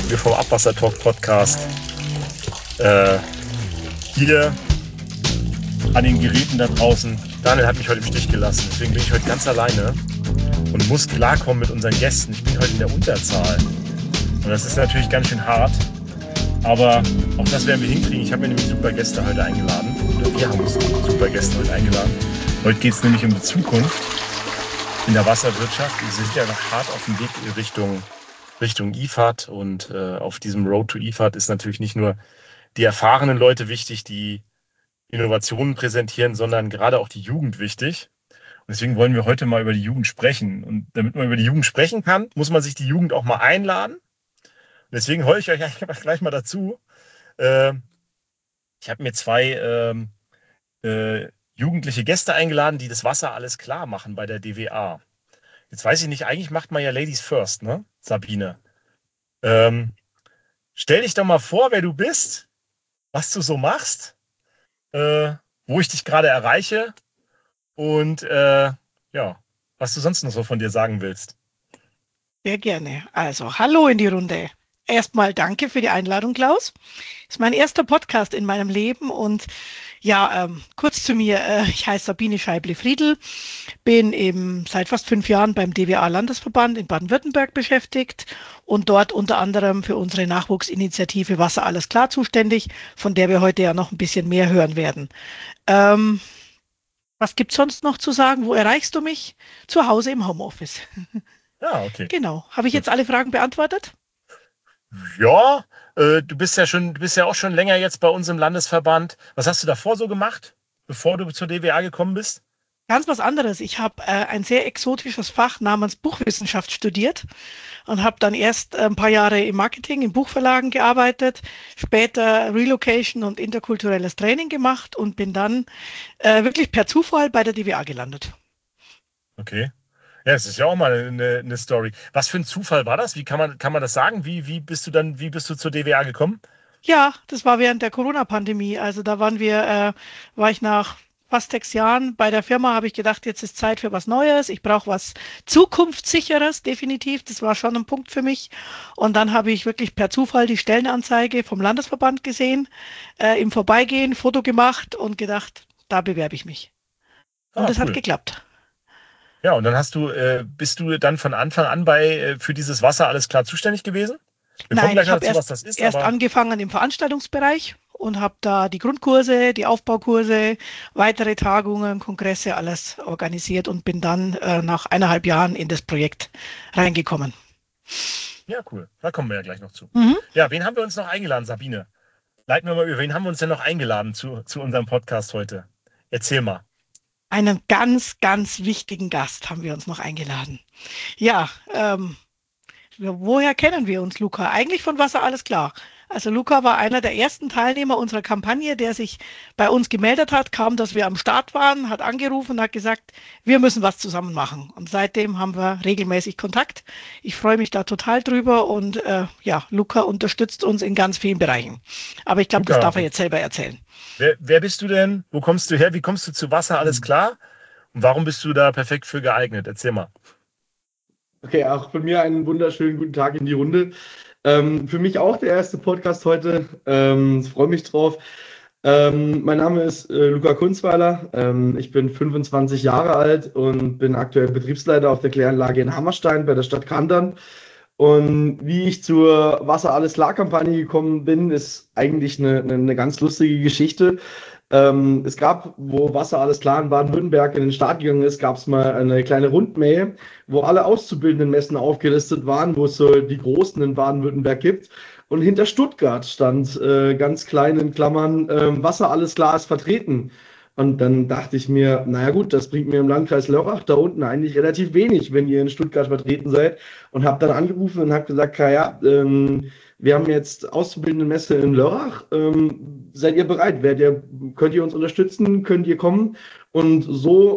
Wir vom Abwassertalk Podcast hier an den Geräten da draußen. Daniel hat mich heute im Stich gelassen, deswegen bin ich heute ganz alleine und muss klarkommen mit unseren Gästen. Ich bin heute in der Unterzahl und das ist natürlich ganz schön hart, aber auch das werden wir hinkriegen. Ich habe mir nämlich super Gäste heute eingeladen, oder wir haben uns super Gäste heute eingeladen. Heute geht es nämlich um die Zukunft in der Wasserwirtschaft. Wir sind ja noch hart auf dem Weg Richtung IFAD und auf diesem Road to IFAD ist natürlich nicht nur die erfahrenen Leute wichtig, die Innovationen präsentieren, sondern gerade auch die Jugend wichtig. Und deswegen wollen wir heute mal über die Jugend sprechen. Und damit man über die Jugend sprechen kann, muss man sich die Jugend auch mal einladen. Und deswegen hole ich euch gleich mal dazu. Ich habe mir zwei jugendliche Gäste eingeladen, die das Wasser alles klar machen bei der DWA. Jetzt weiß ich nicht, eigentlich macht man ja Ladies First, ne, Sabine? Stell dich doch mal vor, wer du bist, was du so machst, wo ich dich gerade erreiche und ja, was du sonst noch so von dir sagen willst. Sehr gerne. Also, hallo in die Runde. Erstmal danke für die Einladung, Klaus. Ist mein erster Podcast in meinem Leben und ja, kurz zu mir. Ich heiße Sabine Scheible-Friedl, bin eben seit fast 5 Jahren beim DWA-Landesverband in Baden-Württemberg beschäftigt und dort unter anderem für unsere Nachwuchsinitiative Wasser alles klar zuständig, von der wir heute ja noch ein bisschen mehr hören werden. Was gibt's sonst noch zu sagen? Wo erreichst du mich? Zu Hause im Homeoffice. Ja, okay. Genau. Habe ich Gut. jetzt alle Fragen beantwortet? Ja, du bist ja auch schon länger jetzt bei uns im Landesverband. Was hast du davor so gemacht, bevor du zur DWA gekommen bist? Ganz was anderes. Ich habe ein sehr exotisches Fach namens Buchwissenschaft studiert und habe dann erst ein paar Jahre im Marketing, in Buchverlagen gearbeitet, später Relocation und interkulturelles Training gemacht und bin dann wirklich per Zufall bei der DWA gelandet. Okay. Ja, es ist ja auch mal eine Story. Was für ein Zufall war das? Kann man das sagen? Wie bist du zur DWA gekommen? Ja, das war während der Corona-Pandemie. Also da war ich nach fast 6 Jahren bei der Firma, habe ich gedacht, jetzt ist Zeit für was Neues. Ich brauche was Zukunftssicheres, definitiv. Das war schon ein Punkt für mich. Und dann habe ich wirklich per Zufall die Stellenanzeige vom Landesverband gesehen, im Vorbeigehen Foto gemacht und gedacht, da bewerbe ich mich. Und Ah, das hat cool. geklappt. Ja, und dann bist du dann von Anfang an für dieses Wasser alles klar zuständig gewesen? Wir kommen Nein, gleich ich noch habe dazu, was das ist, erst aber angefangen im Veranstaltungsbereich und habe da die Grundkurse, die Aufbaukurse, weitere Tagungen, Kongresse, alles organisiert und bin dann nach 1,5 Jahren in das Projekt reingekommen. ja, cool. Da kommen wir ja gleich noch zu. Mhm. Ja, wen haben wir uns noch eingeladen, Sabine? Leiten wir mal über. Wen haben wir uns denn noch eingeladen zu unserem Podcast heute? Erzähl mal. Einen ganz, ganz wichtigen Gast haben wir uns noch eingeladen. Ja, woher kennen wir uns, Luca? Eigentlich von Wasser alles klar. Also Luca war einer der ersten Teilnehmer unserer Kampagne, der sich bei uns gemeldet hat, kaum dass wir am Start waren, hat angerufen und hat gesagt, wir müssen was zusammen machen. Und seitdem haben wir regelmäßig Kontakt. Ich freue mich da total drüber und ja, Luca unterstützt uns in ganz vielen Bereichen. Aber ich glaube, das Luca, darf er jetzt selber erzählen. wer bist du denn? Wo kommst du her? Wie kommst du zu Wasser? Alles klar? Und warum bist du da perfekt für geeignet? Erzähl mal. Okay, auch von mir einen wunderschönen guten Tag in die Runde. Für mich auch der erste Podcast heute. Ich freue mich drauf. Mein Name ist Luca Kunzweiler. Ich bin 25 Jahre alt und bin aktuell Betriebsleiter auf der Kläranlage in Hammerstein bei der Stadt Kandern. Und wie ich zur Wasser alles klar-Kampagne gekommen bin, ist eigentlich eine ganz lustige Geschichte. Es gab, wo Wasser alles klar in Baden-Württemberg in den Start gegangen ist, gab es mal eine kleine Rundmail, wo alle auszubildenden Messen aufgelistet waren, wo es so die großen in Baden-Württemberg gibt. Und hinter Stuttgart stand ganz klein in Klammern, Wasser alles klar ist vertreten. Und dann dachte ich mir, naja gut, das bringt mir im Landkreis Lörrach da unten eigentlich relativ wenig, wenn ihr in Stuttgart vertreten seid. Und habe dann angerufen und habe gesagt, ja, wir haben jetzt Auszubildende-Messe in Lörrach. Seid ihr bereit? Könnt ihr uns unterstützen? Könnt ihr kommen? Und so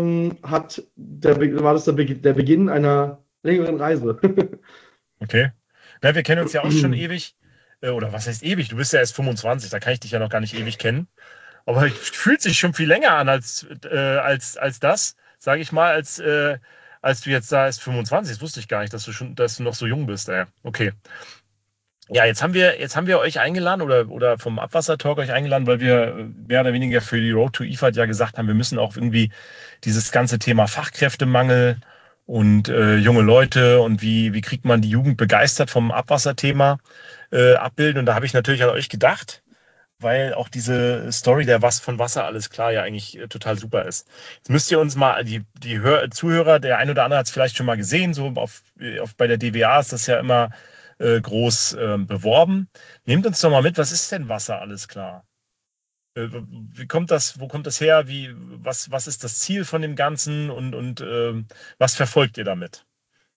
war das der Beginn einer längeren Reise. Okay. Na, wir kennen uns ja auch schon ewig. Oder was heißt ewig? Du bist ja erst 25, da kann ich dich ja noch gar nicht ewig kennen. Aber es fühlt sich schon viel länger an als das, sage ich mal, als du jetzt da ist 25. Das wusste ich gar nicht, dass du noch so jung bist. Okay. Ja, jetzt haben wir euch eingeladen oder vom Abwassertalk euch eingeladen, weil wir mehr oder weniger für die Road to IFAD ja gesagt haben, wir müssen auch irgendwie dieses ganze Thema Fachkräftemangel und junge Leute und wie kriegt man die Jugend begeistert vom Abwasserthema abbilden. Und da habe ich natürlich an euch gedacht, weil auch diese Story der Was von Wasser alles klar ja eigentlich total super ist. Jetzt müsst ihr uns mal, die Zuhörer, der ein oder andere hat es vielleicht schon mal gesehen, so bei der DWA ist das ja immer groß beworben. Nehmt uns doch mal mit, was ist denn Wasser alles klar? Wie kommt das, wo kommt das her? Was ist das Ziel von dem Ganzen und was verfolgt ihr damit?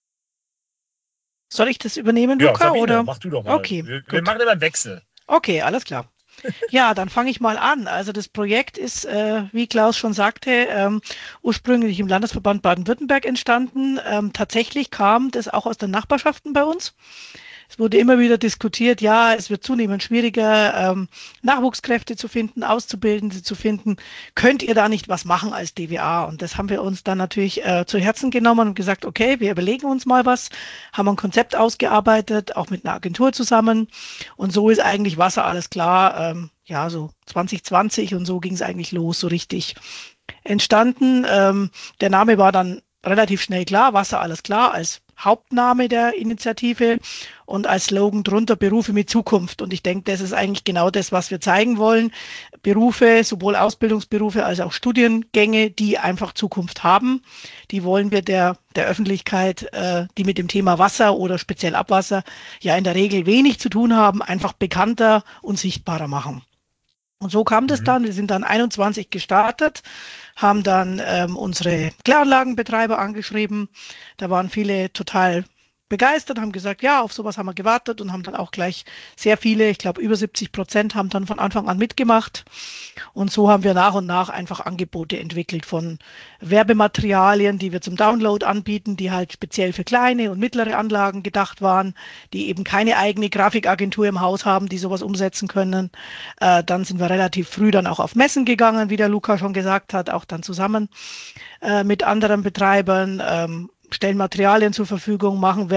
Soll ich das übernehmen, Ja, Luca, Sabine, oder? mach du doch mal. Okay, Wir gut. machen immer einen Wechsel. Okay, alles klar. Ja, dann fange ich mal an. Also das Projekt ist, wie Klaus schon sagte, ursprünglich im Landesverband Baden-Württemberg entstanden. Tatsächlich kam das auch aus den Nachbarschaften bei uns. Es wurde immer wieder diskutiert, ja, es wird zunehmend schwieriger, Nachwuchskräfte zu finden, Auszubildende zu finden. Könnt ihr da nicht was machen als DWA? Und das haben wir uns dann natürlich zu Herzen genommen und gesagt, okay, wir überlegen uns mal was, haben ein Konzept ausgearbeitet, auch mit einer Agentur zusammen. Und so ist eigentlich Wasser alles klar. Ja, so 2020 und so ging es eigentlich los, so richtig entstanden. Der Name war dann relativ schnell klar, Wasser alles klar, als Hauptname der Initiative und als Slogan drunter Berufe mit Zukunft. Und ich denke, das ist eigentlich genau das, was wir zeigen wollen. Berufe, sowohl Ausbildungsberufe als auch Studiengänge, die einfach Zukunft haben. Die wollen wir der Öffentlichkeit, die mit dem Thema Wasser oder speziell Abwasser ja in der Regel wenig zu tun haben, einfach bekannter und sichtbarer machen. Und so kam das Mhm. dann. Wir sind dann 21 gestartet, haben dann unsere Kläranlagenbetreiber angeschrieben. Da waren viele total begeistert, haben gesagt, ja, auf sowas haben wir gewartet und haben dann auch gleich sehr viele, ich glaube über 70% haben dann von Anfang an mitgemacht. Und so haben wir nach und nach einfach Angebote entwickelt von Werbematerialien, die wir zum Download anbieten, die halt speziell für kleine und mittlere Anlagen gedacht waren, die eben keine eigene Grafikagentur im Haus haben, die sowas umsetzen können. Dann sind wir relativ früh dann auch auf Messen gegangen, wie der Luca schon gesagt hat, auch dann zusammen mit anderen Betreibern, stellen Materialien zur Verfügung, machen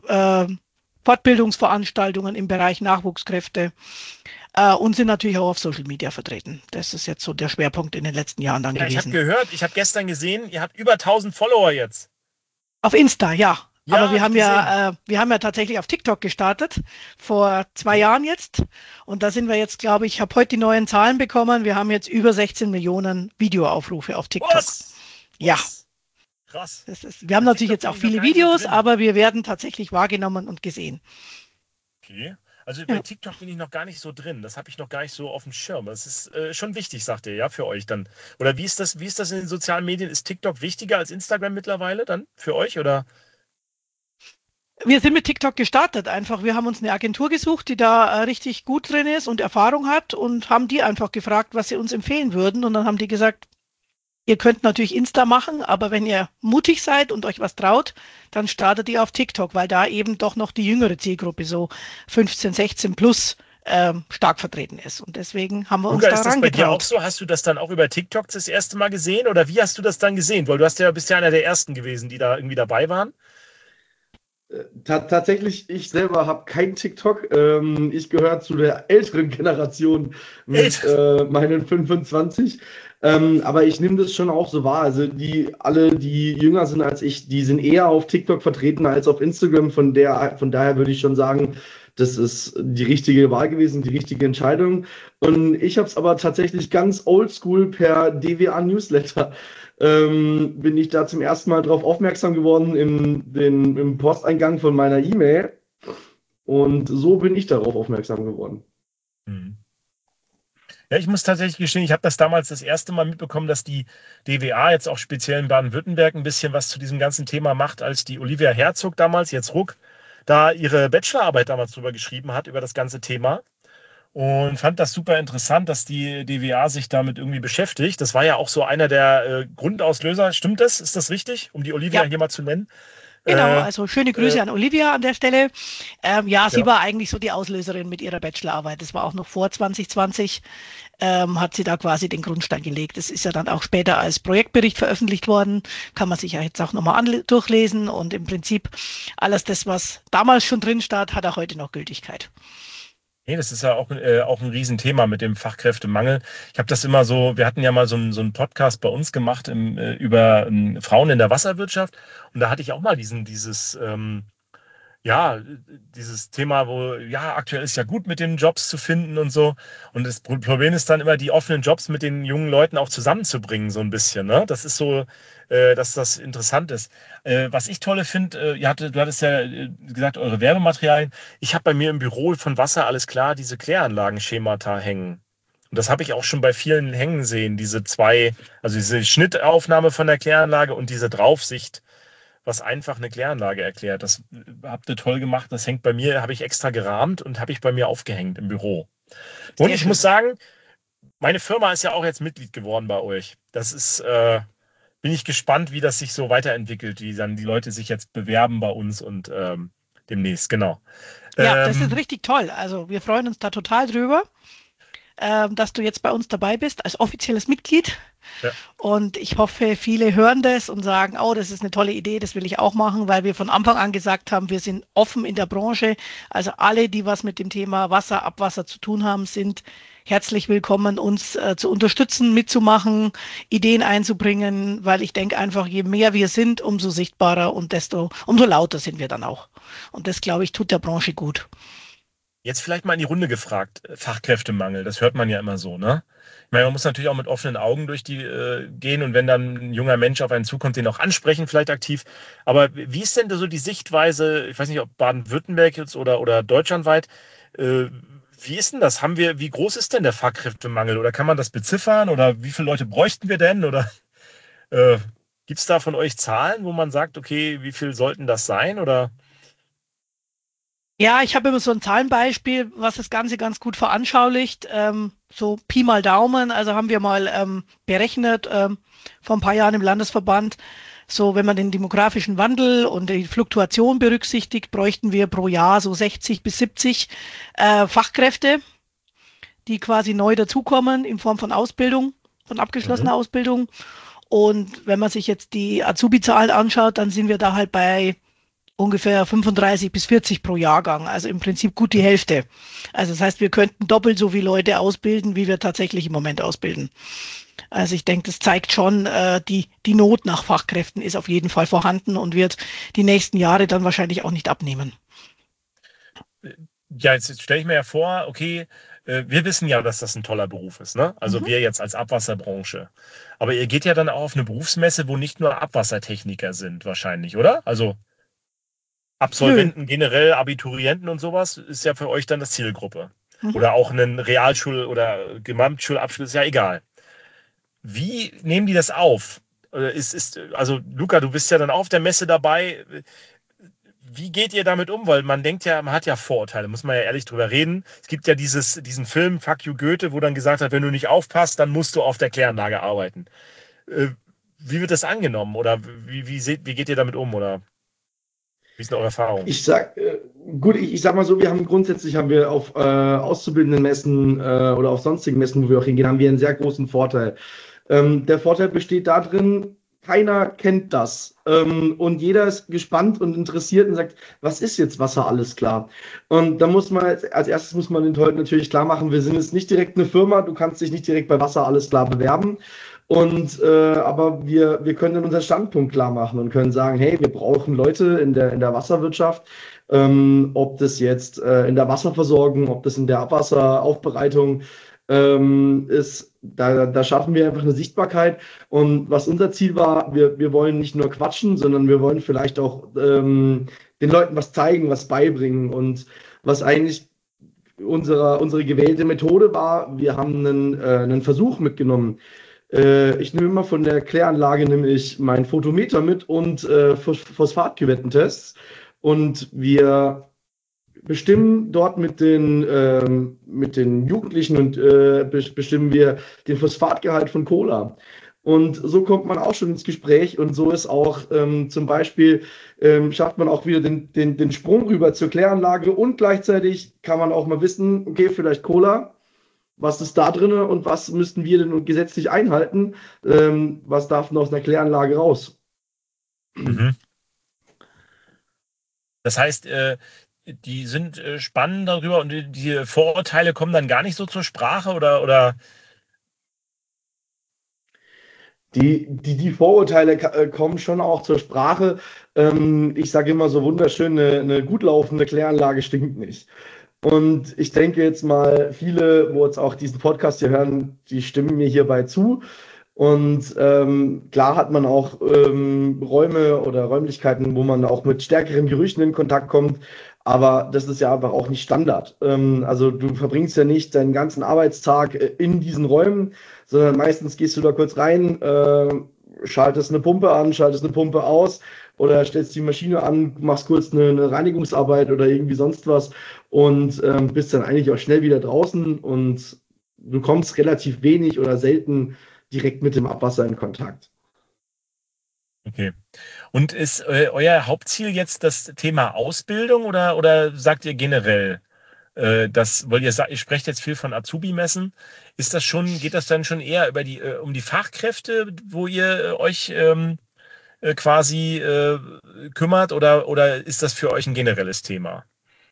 Fortbildungsveranstaltungen im Bereich Nachwuchskräfte und sind natürlich auch auf Social Media vertreten. Das ist jetzt so der Schwerpunkt in den letzten Jahren dann Ja, ich habe gewesen. gehört, ich habe gestern gesehen, ihr habt über 1000 Follower jetzt. Auf Insta, ja. Ja, Aber wir hab haben ich wir haben ja tatsächlich auf TikTok gestartet, vor 2 Jahren jetzt. Und da sind wir jetzt, glaube ich, habe heute die neuen Zahlen bekommen. Wir haben jetzt über 16 Millionen Videoaufrufe auf TikTok. Was? Ja, Krass. wir haben Bei natürlich TikTok jetzt bin auch ich noch viele gar nicht so Videos, drin. aber wir werden tatsächlich wahrgenommen und gesehen. Okay. Also bei Ja. TikTok bin ich noch gar nicht so drin. Das habe ich noch gar nicht so auf dem Schirm. Das ist schon wichtig, sagt ihr, ja, für euch dann. Oder wie ist das in den sozialen Medien? Ist TikTok wichtiger als Instagram mittlerweile dann für euch? Oder? Wir sind mit TikTok gestartet einfach. Wir haben uns eine Agentur gesucht, die da richtig gut drin ist und Erfahrung hat und haben die einfach gefragt, was sie uns empfehlen würden. Und dann haben die gesagt, ihr könnt natürlich Insta machen, aber wenn ihr mutig seid und euch was traut, dann startet ihr auf TikTok, weil da eben doch noch die jüngere Zielgruppe, so 15, 16 plus, stark vertreten ist. Und deswegen haben wir uns Luca, da ist das bei dir auch rangetraut. so? Hast du das dann auch über TikTok das erste Mal gesehen? Oder wie hast du das dann gesehen? Weil bist ja einer der ersten gewesen, die da irgendwie dabei waren. Tatsächlich, ich selber habe kein TikTok. Ich gehöre zu der älteren Generation mit Älter. meinen 25. Aber ich nehme das schon auch so wahr. Also alle, die jünger sind als ich, die sind eher auf TikTok vertreten als auf Instagram. Von daher würde ich schon sagen, das ist die richtige Wahl gewesen, die richtige Entscheidung. Und ich habe es aber tatsächlich ganz oldschool per DWA Newsletter bin ich da zum ersten Mal drauf aufmerksam geworden im Posteingang von meiner E-Mail. Und so bin ich darauf aufmerksam geworden. Hm. Ja, ich muss tatsächlich gestehen, ich habe das damals das erste Mal mitbekommen, dass die DWA jetzt auch speziell in Baden-Württemberg ein bisschen was zu diesem ganzen Thema macht, als die Olivia Herzog damals, jetzt Ruck, da ihre Bachelorarbeit damals drüber geschrieben hat, über das ganze Thema. Und fand das super interessant, dass die DWA sich damit irgendwie beschäftigt. Das war ja auch so einer der Grundauslöser. Stimmt das? Ist das richtig? Um die Olivia Ja, hier mal zu nennen. genau. Äh, Also schöne äh, Grüße an Olivia an der Stelle. Ja, sie ja. war eigentlich so die Auslöserin mit ihrer Bachelorarbeit. Das war auch noch vor 2020. hat sie da quasi den Grundstein gelegt. Das ist ja dann auch später als Projektbericht veröffentlicht worden, kann man sich ja jetzt auch nochmal durchlesen und im Prinzip alles das, was damals schon drin stand, hat auch heute noch Gültigkeit. Nee, das ist ja auch ein Riesenthema mit dem Fachkräftemangel. Ich habe das immer so, wir hatten ja mal so einen Podcast bei uns gemacht über Frauen in der Wasserwirtschaft und da hatte ich auch mal dieses Thema, wo, ja, aktuell ist ja gut mit den Jobs zu finden und so. Und das Problem ist dann immer, die offenen Jobs mit den jungen Leuten auch zusammenzubringen, so ein bisschen, ne? Das ist so, dass das interessant ist. Was ich tolle finde, du hattest ja gesagt, eure Werbematerialien. Ich habe bei mir im Büro von Wasser alles klar diese Kläranlagenschemata hängen. Und das habe ich auch schon bei vielen hängen sehen, also diese Schnittaufnahme von der Kläranlage und diese Draufsicht, was einfach eine Kläranlage erklärt. Das habt ihr toll gemacht. Das hängt bei mir, habe ich extra gerahmt und habe ich bei mir aufgehängt im Büro. Und Sehr ich schön. muss sagen, meine Firma ist ja auch jetzt Mitglied geworden bei euch. Das ist, bin ich gespannt, wie das sich so weiterentwickelt, wie dann die Leute sich jetzt bewerben bei uns und demnächst, genau. Ja, das ist richtig toll. Also wir freuen uns da total drüber, dass du jetzt bei uns dabei bist als offizielles Mitglied. Ja. Und ich hoffe, viele hören das und sagen, oh, das ist eine tolle Idee, das will ich auch machen, weil wir von Anfang an gesagt haben, wir sind offen in der Branche. Also alle, die was mit dem Thema Wasser, Abwasser zu tun haben, sind herzlich willkommen, uns zu unterstützen, mitzumachen, Ideen einzubringen, weil ich denke einfach, je mehr wir sind, umso sichtbarer und umso lauter sind wir dann auch. Und das, glaube ich, tut der Branche gut. Jetzt vielleicht mal in die Runde gefragt, Fachkräftemangel, das hört man ja immer so, ne? Ich meine, man muss natürlich auch mit offenen Augen durch die gehen und wenn dann ein junger Mensch auf einen zukommt, den auch ansprechen, vielleicht aktiv. Aber wie ist denn so die Sichtweise, ich weiß nicht, ob Baden-Württemberg jetzt oder deutschlandweit, wie ist denn das? Wie groß ist denn der Fachkräftemangel? Oder kann man das beziffern? Oder wie viele Leute bräuchten wir denn? Oder gibt es da von euch Zahlen, wo man sagt, okay, wie viel sollten das sein? Oder? Ja, ich habe immer so ein Zahlenbeispiel, was das Ganze ganz gut veranschaulicht. So Pi mal Daumen, also haben wir mal berechnet vor ein paar Jahren im Landesverband, so wenn man den demografischen Wandel und die Fluktuation berücksichtigt, bräuchten wir pro Jahr so 60 bis 70 Fachkräfte, die quasi neu dazukommen in Form von Ausbildung, von abgeschlossener Ausbildung. Und wenn man sich jetzt die Azubi-Zahlen anschaut, dann sind wir da halt bei ungefähr 35 bis 40 pro Jahrgang, also im Prinzip gut die Hälfte. Also das heißt, wir könnten doppelt so viele Leute ausbilden, wie wir tatsächlich im Moment ausbilden. Also ich denke, das zeigt schon, die Not nach Fachkräften ist auf jeden Fall vorhanden und wird die nächsten Jahre dann wahrscheinlich auch nicht abnehmen. Ja, jetzt stelle ich mir ja vor, okay, wir wissen ja, dass das ein toller Beruf ist, ne? Also wir jetzt als Abwasserbranche. Aber ihr geht ja dann auch auf eine Berufsmesse, wo nicht nur Abwassertechniker sind, wahrscheinlich, oder? Also Absolventen generell, Abiturienten und sowas ist ja für euch dann das Zielgruppe. Oder auch einen Realschul- oder Gesamtschulabschluss, ist ja egal. Wie nehmen die das auf? Also Luca, du bist ja dann auf der Messe dabei. Wie geht ihr damit um? Weil man denkt ja, man hat ja Vorurteile, muss man ja ehrlich drüber reden. Es gibt ja diesen Film Fuck you Goethe, wo dann gesagt hat, wenn du nicht aufpasst, dann musst du auf der Kläranlage arbeiten. Wie wird das angenommen? Oder wie geht ihr damit um? Oder wie ist denn eure Erfahrung? Ich sag mal so, grundsätzlich haben wir auf auszubildenden Messen oder auf sonstigen Messen, wo wir auch hingehen, haben wir einen sehr großen Vorteil. Der Vorteil besteht darin, keiner kennt das. Und jeder ist gespannt und interessiert und sagt, was ist jetzt Wasser, alles klar? Und da muss man, als erstes muss man den Leuten natürlich klar machen, wir sind jetzt nicht direkt eine Firma, du kannst dich nicht direkt bei Wasser, alles klar bewerben. Aber wir können dann unseren Standpunkt klar machen und können sagen, hey, wir brauchen Leute in der Wasserwirtschaft, ob das jetzt in der Wasserversorgung, ob das in der Abwasseraufbereitung ist, da schaffen wir einfach eine Sichtbarkeit. Und was unser Ziel war, wir wollen nicht nur quatschen, sondern wir wollen vielleicht auch den Leuten was zeigen, was beibringen. Und was eigentlich unsere gewählte Methode war, wir haben einen Versuch mitgenommen. Ich nehme immer von der Kläranlage nämlich mein Photometer mit und Phosphatküvettentests. Und wir bestimmen dort mit den Jugendlichen und bestimmen wir den Phosphatgehalt von Cola. Und so kommt man auch schon ins Gespräch und so ist auch zum Beispiel, schafft man auch wieder den Sprung rüber zur Kläranlage und gleichzeitig kann man auch mal wissen, okay, vielleicht Cola. was ist da drin und was müssten wir denn gesetzlich einhalten? Was darf denn aus einer Kläranlage raus? Mhm. Das heißt, die sind spannend darüber und die Vorurteile kommen dann gar nicht so zur Sprache oder? Die Vorurteile kommen schon auch zur Sprache. Ich sage immer so wunderschön, eine gut laufende Kläranlage stinkt nicht. Und ich denke jetzt mal, viele, wo jetzt auch diesen Podcast hier hören, die stimmen mir hierbei zu. Und klar hat man auch Räume oder Räumlichkeiten, wo man auch mit stärkeren Gerüchen in Kontakt kommt. Aber das ist ja einfach auch nicht Standard. Also du verbringst ja nicht deinen ganzen Arbeitstag in diesen Räumen, sondern meistens gehst du da kurz rein, schaltest eine Pumpe an, schaltest eine Pumpe aus oder stellst die Maschine an, machst kurz eine Reinigungsarbeit oder irgendwie sonst was und bist dann eigentlich auch schnell wieder draußen und du kommst relativ wenig oder selten direkt mit dem Abwasser in Kontakt. Okay. Und ist euer Hauptziel jetzt das Thema Ausbildung oder sagt ihr generell, weil ihr sprecht jetzt viel von Azubi-Messen, geht das dann schon eher über um die Fachkräfte, wo ihr euch quasi kümmert oder ist das für euch ein generelles Thema?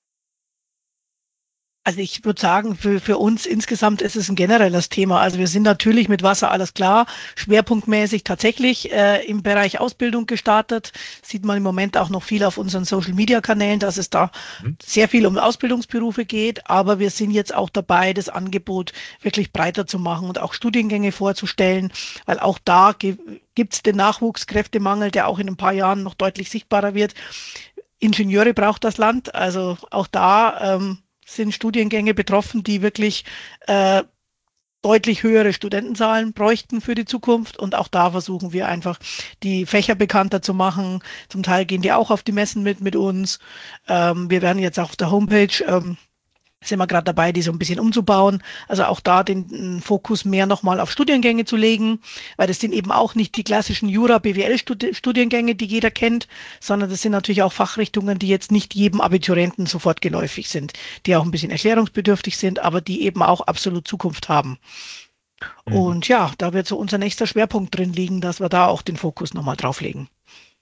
Also ich würde sagen, für uns insgesamt ist es ein generelles Thema. Also wir sind natürlich mit Wasser alles klar, schwerpunktmäßig tatsächlich im Bereich Ausbildung gestartet. Sieht man im Moment auch noch viel auf unseren Social-Media-Kanälen, dass es da Mhm. sehr viel um Ausbildungsberufe geht. Aber wir sind jetzt auch dabei, das Angebot wirklich breiter zu machen und auch Studiengänge vorzustellen, weil auch da gibt es den Nachwuchskräftemangel, der auch in ein paar Jahren noch deutlich sichtbarer wird. Ingenieure braucht das Land, also auch da sind Studiengänge betroffen, die wirklich äh, deutlich höhere Studentenzahlen bräuchten für die Zukunft. Und auch da versuchen wir einfach, die Fächer bekannter zu machen. Zum Teil gehen die auch auf die Messen mit uns. Wir werden jetzt auch auf der Homepage sind wir gerade dabei, die so ein bisschen umzubauen. Also auch da den Fokus mehr nochmal auf Studiengänge zu legen, weil das sind eben auch nicht die klassischen Jura-BWL-Studiengänge, die jeder kennt, sondern das sind natürlich auch Fachrichtungen, die jetzt nicht jedem Abiturienten sofort geläufig sind, die auch ein bisschen erklärungsbedürftig sind, aber die eben auch absolut Zukunft haben. Mhm. Und ja, da wird so unser nächster Schwerpunkt drin liegen, dass wir da auch den Fokus nochmal drauf legen.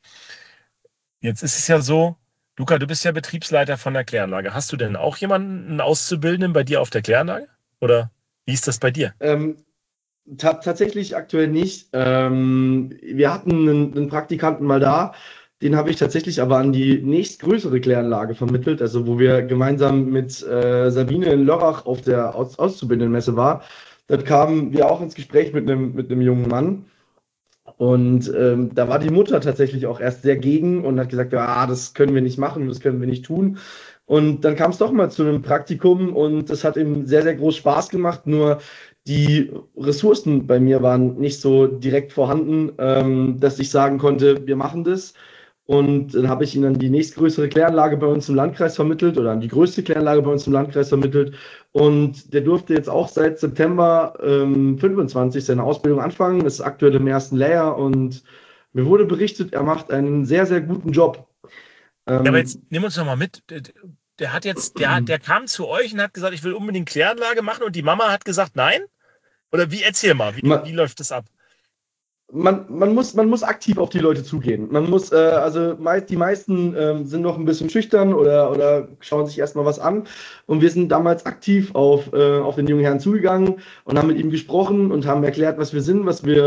Jetzt ist es ja so, Luca, du bist ja Betriebsleiter von der Kläranlage. Hast du denn auch jemanden, einen Auszubildenden bei dir auf der Kläranlage? Oder wie ist das bei dir? Ähm, Tatsächlich aktuell nicht. Wir hatten einen Praktikanten mal da, den habe ich tatsächlich aber an die nächstgrößere Kläranlage vermittelt, also wo wir gemeinsam mit Sabine in Lörrach auf der Auszubildendenmesse war. Dort kamen wir auch ins Gespräch mit einem jungen Mann. Und da war die Mutter tatsächlich auch erst sehr gegen und hat gesagt, ja, das können wir nicht machen, das können wir nicht tun. Und dann kam es doch mal zu einem Praktikum und das hat ihm sehr, sehr groß Spaß gemacht. Nur die Ressourcen bei mir waren nicht so direkt vorhanden, dass ich sagen konnte, wir machen das. Und dann habe ich ihn an die nächstgrößere Kläranlage bei uns im Landkreis vermittelt oder an die größte Kläranlage bei uns im Landkreis vermittelt. Und der durfte jetzt auch seit September 25 seine Ausbildung anfangen, ist aktuell im ersten Lehrjahr und mir wurde berichtet, er macht einen sehr, sehr guten Job. Ja, aber jetzt Ähm, nimm uns doch mal mit. Der kam zu euch und hat gesagt, ich will unbedingt Kläranlage machen und die Mama hat gesagt, nein? Oder erzähl mal, wie ma- läuft das ab? man muss aktiv auf die Leute zugehen. Man muss, die meisten sind noch ein bisschen schüchtern oder schauen sich erstmal was an. Und wir sind damals aktiv auf den jungen Herrn zugegangen und haben mit ihm gesprochen und haben erklärt, was wir sind,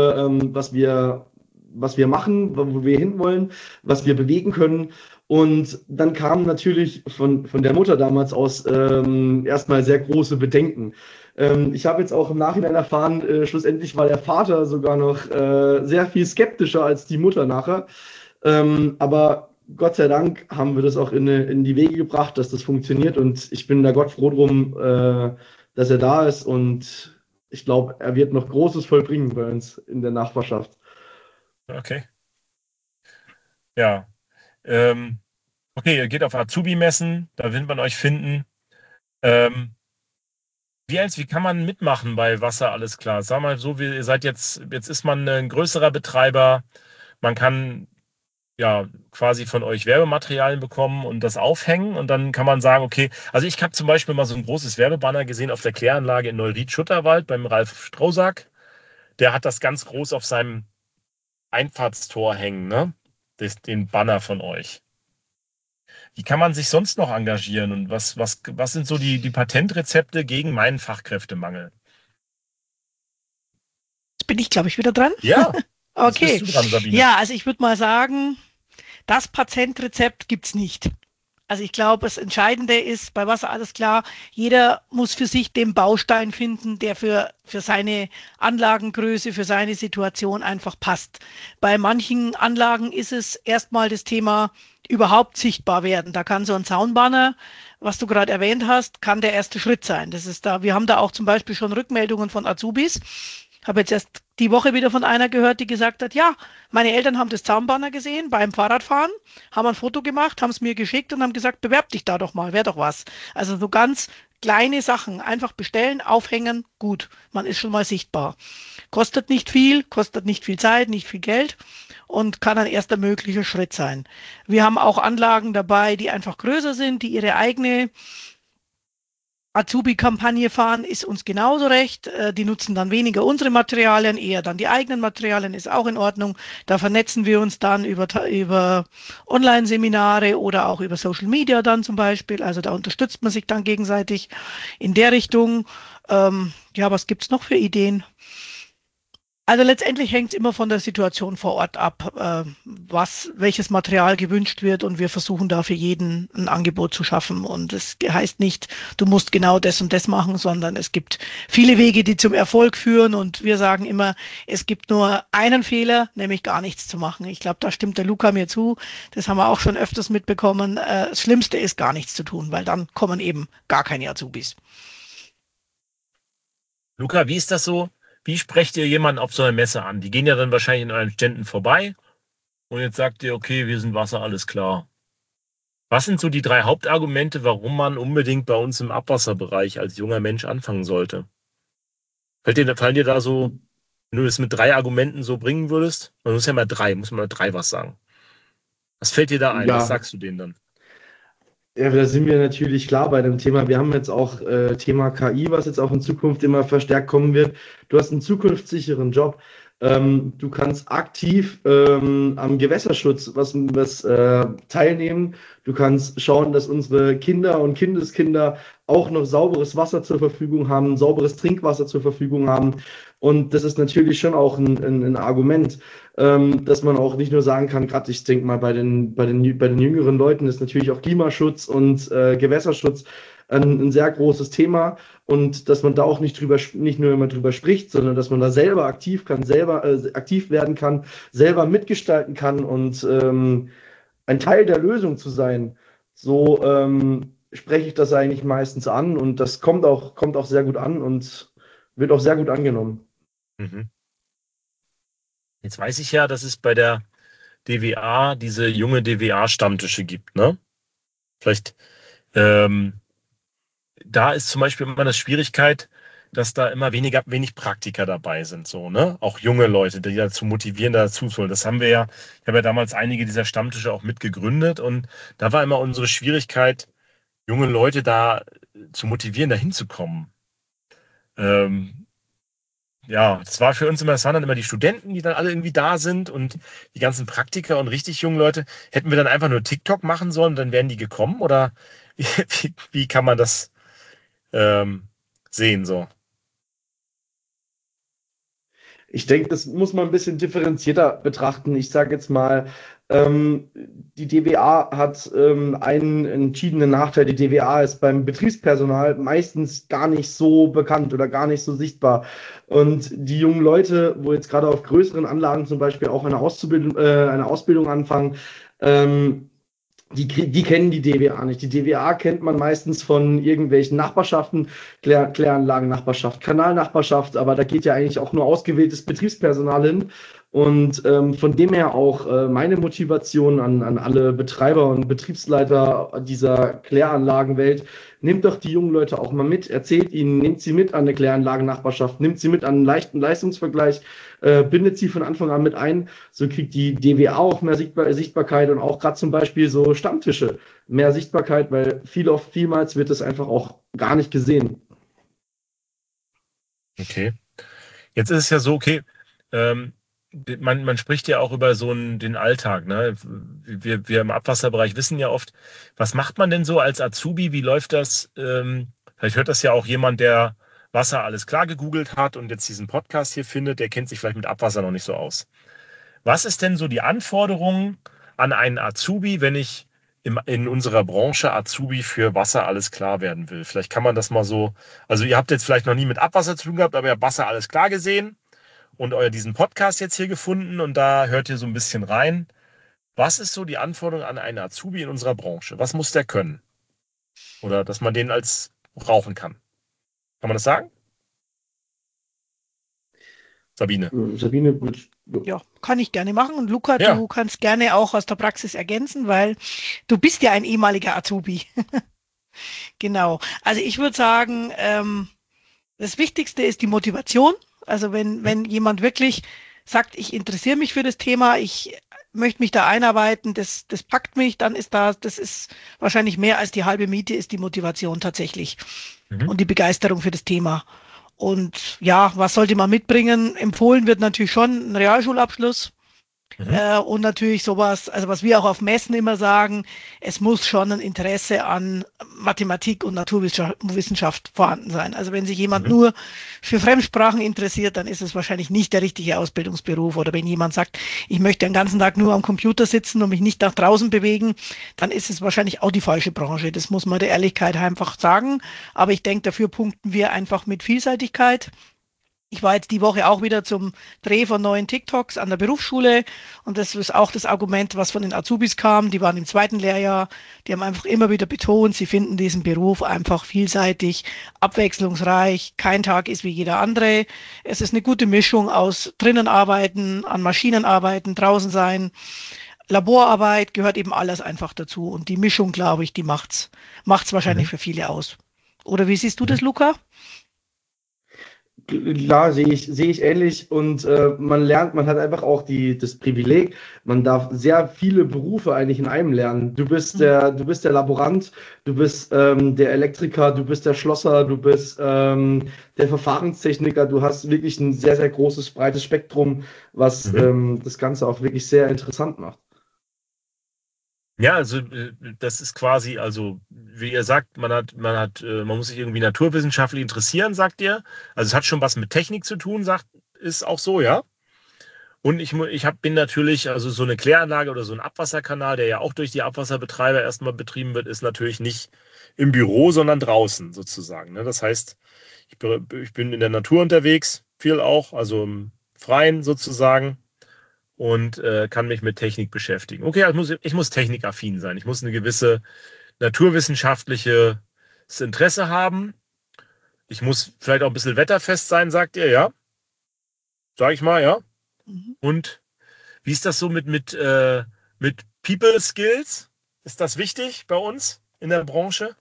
was wir machen, wo wir hinwollen, was wir bewegen können. Und dann kamen natürlich von der Mutter damals aus erstmal sehr große Bedenken. Ich habe jetzt auch im Nachhinein erfahren, schlussendlich war der Vater sogar noch sehr viel skeptischer als die Mutter nachher. Aber Gott sei Dank haben wir das auch in die Wege gebracht, dass das funktioniert. Und ich bin da Gott froh drum, dass er da ist. Und ich glaube, er wird noch Großes vollbringen bei uns in der Nachbarschaft. Okay. Ja. Ähm, okay, ihr geht auf Azubi-Messen, da wird man euch finden. Ähm, wie kann man mitmachen bei Wasser, alles klar? Sag mal so, ihr seid jetzt ist man ein größerer Betreiber. Man kann ja quasi von euch Werbematerialien bekommen und das aufhängen und dann kann man sagen, okay, also ich habe zum Beispiel mal so ein großes Werbebanner gesehen auf der Kläranlage in Neuried-Schutterwald beim Ralf Strausack. Der hat das ganz groß auf seinem Einfahrtstor hängen, ne? Den Banner von euch. Wie kann man sich sonst noch engagieren und was sind so die Patentrezepte gegen meinen Fachkräftemangel? Jetzt bin ich, glaube ich, wieder dran. Ja, jetzt bist Okay. du dran, Sabine. Ja, also ich würde mal sagen, das Patentrezept gibt's nicht. Also ich glaube, das Entscheidende ist bei Wasser alles klar, jeder muss für sich den Baustein finden, der für seine Anlagengröße, für seine Situation einfach passt. Bei manchen Anlagen ist es erstmal das Thema überhaupt sichtbar werden. Da kann so ein Soundbanner, was du gerade erwähnt hast, kann der erste Schritt sein. Das ist da, wir haben da auch zum Beispiel schon Rückmeldungen von Azubis. Habe jetzt erst die Woche wieder von einer gehört, die gesagt hat, ja, meine Eltern haben das Zaunbanner gesehen beim Fahrradfahren, haben ein Foto gemacht, haben es mir geschickt und haben gesagt, bewerb dich da doch mal, wäre doch was. Also so ganz kleine Sachen, einfach bestellen, aufhängen, gut, man ist schon mal sichtbar. Kostet nicht viel Zeit, nicht viel Geld und kann ein erster möglicher Schritt sein. Wir haben auch Anlagen dabei, die einfach größer sind, die ihre eigene Azubi-Kampagne fahren, ist uns genauso recht. Die nutzen dann weniger unsere Materialien, eher dann die eigenen Materialien, ist auch in Ordnung. Da vernetzen wir uns dann über Online-Seminare oder auch über Social Media dann zum Beispiel. Also da unterstützt man sich dann gegenseitig in der Richtung. Ja, was gibt's noch für Ideen? Also letztendlich hängt es immer von der Situation vor Ort ab, welches Material gewünscht wird und wir versuchen da für jeden ein Angebot zu schaffen. Und es heißt nicht, du musst genau das und das machen, sondern es gibt viele Wege, die zum Erfolg führen und wir sagen immer, es gibt nur einen Fehler, nämlich gar nichts zu machen. Ich glaube, da stimmt der Luca mir zu. Das haben wir auch schon öfters mitbekommen. Das Schlimmste ist, gar nichts zu tun, weil dann kommen eben gar keine Azubis. Luca, wie ist das so? Wie sprecht ihr jemanden auf so einer Messe an? Die gehen ja dann wahrscheinlich in euren Ständen vorbei und jetzt sagt ihr, okay, wir sind Wasser, alles klar. Was sind so die 3 Hauptargumente, warum man unbedingt bei uns im Abwasserbereich als junger Mensch anfangen sollte? Fallen dir da so, wenn du es mit 3 Argumenten so bringen würdest? Man muss ja mal 3, muss man mal 3 was sagen. Was fällt dir da ein? Was Ja, sagst du denen dann? ja, da sind wir natürlich klar bei dem Thema. Wir haben jetzt auch Thema KI, was jetzt auch in Zukunft immer verstärkt kommen wird. Du hast einen zukunftssicheren Job. Du kannst aktiv am Gewässerschutz was teilnehmen. Du kannst schauen, dass unsere Kinder und Kindeskinder auch noch sauberes Wasser zur Verfügung haben, sauberes Trinkwasser zur Verfügung haben. Und das ist natürlich schon auch ein Argument, dass man auch nicht nur sagen kann, gerade ich denke mal, bei den jüngeren Leuten ist natürlich auch Klimaschutz und Gewässerschutz ein sehr großes Thema und dass man da auch nicht nur immer drüber spricht, sondern dass man da selber aktiv werden kann, selber mitgestalten kann und ein Teil der Lösung zu sein. So spreche ich das eigentlich meistens an und das kommt auch sehr gut an und wird auch sehr gut angenommen. Mhm. Jetzt weiß ich ja, dass es bei der DWA diese junge DWA-Stammtische gibt, ne? Vielleicht, ähm, da ist zum Beispiel immer eine Schwierigkeit, dass da immer wenig Praktiker dabei sind, so, ne? Auch junge Leute, die dazu motivieren, dazu zu holen. Das haben wir ja, ich habe ja damals einige dieser Stammtische auch mitgegründet und da war immer unsere Schwierigkeit, junge Leute da zu motivieren, da hinzukommen. Ähm, ja, das war für uns immer, das waren dann immer die Studenten, die dann alle irgendwie da sind und die ganzen Praktiker und richtig jungen Leute. Hätten wir dann einfach nur TikTok machen sollen, dann wären die gekommen oder wie kann man das ähm, sehen so? Ich denke, das muss man ein bisschen differenzierter betrachten. Ich sage jetzt mal, die DWA hat einen entschiedenen Nachteil. Die DWA ist beim Betriebspersonal meistens gar nicht so bekannt oder gar nicht so sichtbar. Und die jungen Leute, wo jetzt gerade auf größeren Anlagen zum Beispiel auch eine Ausbildung anfangen, die kennen die DWA nicht. Die DWA kennt man meistens von irgendwelchen Nachbarschaften, Kläranlagen-Nachbarschaft, Kanalnachbarschaft, aber da geht ja eigentlich auch nur ausgewähltes Betriebspersonal hin. Und von dem her auch meine Motivation an alle Betreiber und Betriebsleiter dieser Kläranlagenwelt: Nehmt doch die jungen Leute auch mal mit, erzählt ihnen, nehmt sie mit an eine Kläranlagennachbarschaft, nimmt sie mit an einen leichten Leistungsvergleich, bindet sie von Anfang an mit ein. So kriegt die DWA auch mehr Sichtbarkeit und auch gerade zum Beispiel so Stammtische mehr Sichtbarkeit, weil vielmals wird es einfach auch gar nicht gesehen. Okay. Jetzt ist es ja so, okay, man spricht ja auch über den Alltag, ne? Wir im Abwasserbereich wissen ja oft, was macht man denn so als Azubi? Wie läuft das? Vielleicht hört das ja auch jemand, der Wasser alles klar gegoogelt hat und jetzt diesen Podcast hier findet, der kennt sich vielleicht mit Abwasser noch nicht so aus. Was ist denn so die Anforderung an einen Azubi, wenn ich in unserer Branche Azubi für Wasser alles klar werden will? Vielleicht kann man das mal so, also ihr habt jetzt vielleicht noch nie mit Abwasser zu tun gehabt, aber ihr habt Wasser alles klar gesehen und diesen Podcast jetzt hier gefunden und da hört ihr so ein bisschen rein. Was ist so die Anforderung an einen Azubi in unserer Branche? Was muss der können? Oder dass man den als brauchen kann? Kann man das sagen? Sabine. Sabine, Ja, kann ich gerne machen. Und Luca, Ja. du kannst gerne auch aus der Praxis ergänzen, weil du bist ja ein ehemaliger Azubi. Genau. Also ich würde sagen, das Wichtigste ist die Motivation. Also wenn jemand wirklich sagt, ich interessiere mich für das Thema, ich möchte mich da einarbeiten, das packt mich, dann das ist wahrscheinlich mehr als die halbe Miete, ist die Motivation tatsächlich Mhm. und die Begeisterung für das Thema. Und ja, was sollte man mitbringen? Empfohlen wird natürlich schon ein Realschulabschluss. Mhm. Und natürlich sowas, also was wir auch auf Messen immer sagen, es muss schon ein Interesse an Mathematik und Naturwissenschaft vorhanden sein. Also wenn sich jemand Mhm. nur für Fremdsprachen interessiert, dann ist es wahrscheinlich nicht der richtige Ausbildungsberuf. Oder wenn jemand sagt, ich möchte den ganzen Tag nur am Computer sitzen und mich nicht nach draußen bewegen, dann ist es wahrscheinlich auch die falsche Branche. Das muss man der Ehrlichkeit einfach sagen. Aber ich denke, dafür punkten wir einfach mit Vielseitigkeit. Ich war jetzt die Woche auch wieder zum Dreh von neuen TikToks an der Berufsschule und das ist auch das Argument, was von den Azubis kam. Die waren im zweiten Lehrjahr, die haben einfach immer wieder betont, sie finden diesen Beruf einfach vielseitig, abwechslungsreich. Kein Tag ist wie jeder andere. Es ist eine gute Mischung aus drinnen arbeiten, an Maschinen arbeiten, draußen sein. Laborarbeit gehört eben alles einfach dazu und die Mischung, glaube ich, die macht's wahrscheinlich Mhm. für viele aus. Oder wie siehst du Mhm. das, Luca? klar, sehe ich ähnlich und man lernt, man hat einfach auch das Privileg, man darf sehr viele Berufe eigentlich in einem lernen. Du bist der Laborant, du bist der Elektriker, du bist der Schlosser, du bist der Verfahrenstechniker, du hast wirklich ein sehr, sehr großes, breites Spektrum, was Mhm. das Ganze auch wirklich sehr interessant macht. Ja, also das ist quasi, also wie ihr sagt, man muss sich irgendwie naturwissenschaftlich interessieren, sagt ihr. Also es hat schon was mit Technik zu tun, ist auch so, ja. Und bin natürlich, also so eine Kläranlage oder so ein Abwasserkanal, der ja auch durch die Abwasserbetreiber erstmal betrieben wird, ist natürlich nicht im Büro, sondern draußen sozusagen. Ne? Das heißt, ich bin in der Natur unterwegs, viel auch, also im Freien sozusagen und kann mich mit Technik beschäftigen. Okay, also ich muss technikaffin sein. Ich muss eine gewisse naturwissenschaftliches Interesse haben. Ich muss vielleicht auch ein bisschen wetterfest sein, sagt ihr, ja? Sag ich mal, ja. Mhm. Und wie ist das so mit People Skills? Ist das wichtig bei uns in der Branche?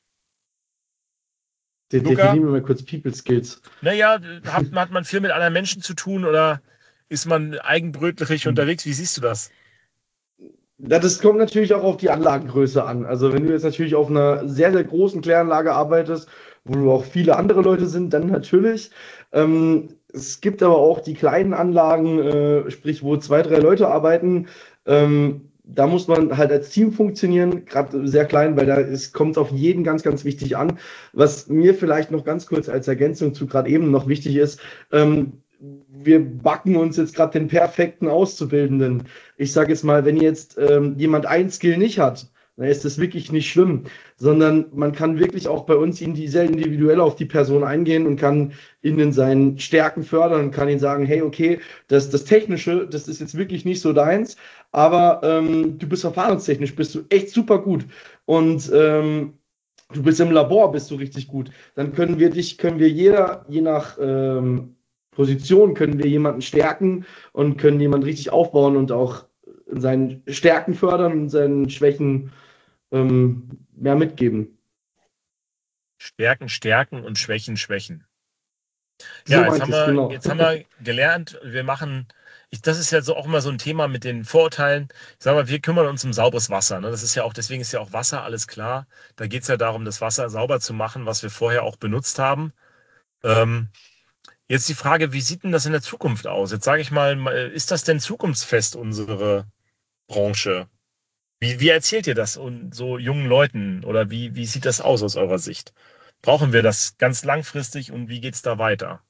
Luca, Definieren wir mal kurz People Skills. naja, hat man viel mit anderen Menschen zu tun oder ist man eigenbrötlich unterwegs? Wie siehst du das? Ja, das kommt natürlich auch auf die Anlagengröße an. Also wenn du jetzt natürlich auf einer sehr, sehr großen Kläranlage arbeitest, wo du auch viele andere Leute sind, dann natürlich. Es gibt aber auch die kleinen Anlagen, sprich, wo zwei, drei Leute arbeiten. Da muss man halt als Team funktionieren, gerade sehr klein, weil kommt auf jeden ganz, ganz wichtig an. Was mir vielleicht noch ganz kurz als Ergänzung zu gerade eben noch wichtig ist, wir backen uns jetzt gerade den perfekten Auszubildenden. Ich sage jetzt mal, wenn jetzt jemand ein Skill nicht hat, dann ist das wirklich nicht schlimm, sondern man kann wirklich auch bei uns sehr individuell auf die Person eingehen und kann ihn in seinen Stärken fördern und kann ihn sagen, hey, okay, das Technische, das ist jetzt wirklich nicht so deins, aber du bist verfahrenstechnisch, bist du echt super gut und du bist im Labor, bist du richtig gut. Dann können wir jeder, je nach Position können wir jemanden stärken und können jemanden richtig aufbauen und auch in seinen Stärken fördern und seinen Schwächen mehr mitgeben. Stärken, stärken und Schwächen, schwächen. So Ja, meinte ich es, genau. jetzt haben wir gelernt, das ist ja so auch immer so ein Thema mit den Vorurteilen. Ich sag mal, wir kümmern uns um sauberes Wasser. Ne? Das ist ja auch, deswegen ist ja auch Wasser alles klar. Da geht es ja darum, das Wasser sauber zu machen, was wir vorher auch benutzt haben. Jetzt die Frage, wie sieht denn das in der Zukunft aus? Jetzt sage ich mal, ist das denn zukunftsfest, unsere Branche? Wie erzählt ihr das und so jungen Leuten? Oder wie sieht das aus eurer Sicht? Brauchen wir das ganz langfristig und wie geht es da weiter?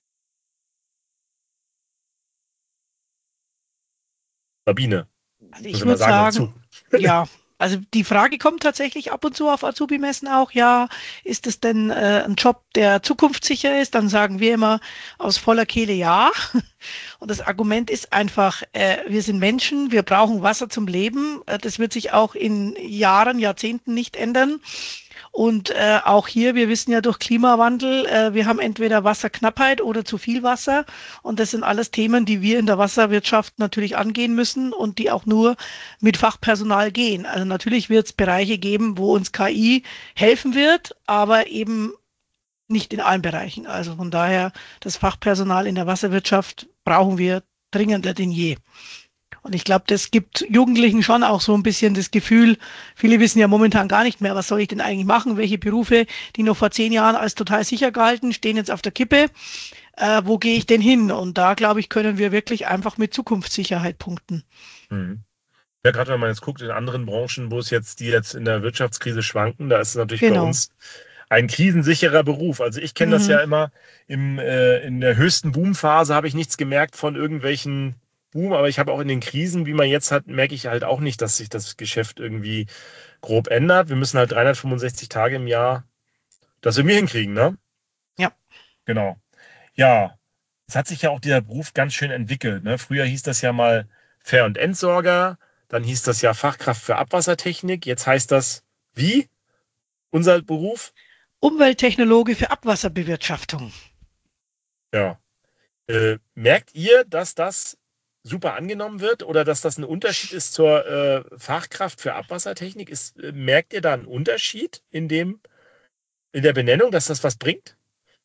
Sabine, Also muss ich ich mal würde sagen, sagen, ja, also die Frage kommt tatsächlich ab und zu auf Azubi-Messen auch, ja, ist es denn ein Job, der zukunftssicher ist? Dann sagen wir immer aus voller Kehle ja. Und das Argument ist einfach, wir sind Menschen, wir brauchen Wasser zum Leben. Das wird sich auch in Jahren, Jahrzehnten nicht ändern. Und auch hier, wir wissen ja durch Klimawandel, wir haben entweder Wasserknappheit oder zu viel Wasser. Und das sind alles Themen, die wir in der Wasserwirtschaft natürlich angehen müssen und die auch nur mit Fachpersonal gehen. Also natürlich wird es Bereiche geben, wo uns KI helfen wird, aber eben nicht in allen Bereichen. Also von daher, das Fachpersonal in der Wasserwirtschaft brauchen wir dringender denn je. Und ich glaube, das gibt Jugendlichen schon auch so ein bisschen das Gefühl, viele wissen ja momentan gar nicht mehr, was soll ich denn eigentlich machen, welche Berufe, die noch vor 10 Jahren als total sicher galten, stehen jetzt auf der Kippe. Wo gehe ich denn hin? Und da, glaube ich, können wir wirklich einfach mit Zukunftssicherheit punkten. Mhm. Ja, gerade wenn man jetzt guckt in anderen Branchen, die jetzt in der Wirtschaftskrise schwanken, da ist es natürlich bei Genau. uns ein krisensicherer Beruf. Also ich kenne das ja Mhm. immer, in der höchsten Boomphase habe ich nichts gemerkt von irgendwelchen Boom, aber ich habe auch in den Krisen, wie man jetzt hat, merke ich halt auch nicht, dass sich das Geschäft irgendwie grob ändert. Wir müssen halt 365 Tage im Jahr das irgendwie hinkriegen, ne? Ja. Genau. Ja, es hat sich ja auch dieser Beruf ganz schön entwickelt, ne? Früher hieß das ja mal Fähr- und Entsorger, dann hieß das ja Fachkraft für Abwassertechnik, jetzt heißt das wie? Unser Beruf? Umwelttechnologe für Abwasserbewirtschaftung. Ja. Merkt ihr, dass das super angenommen wird oder dass das ein Unterschied ist zur Fachkraft für Abwassertechnik? Merkt ihr da einen Unterschied in der Benennung, dass das was bringt?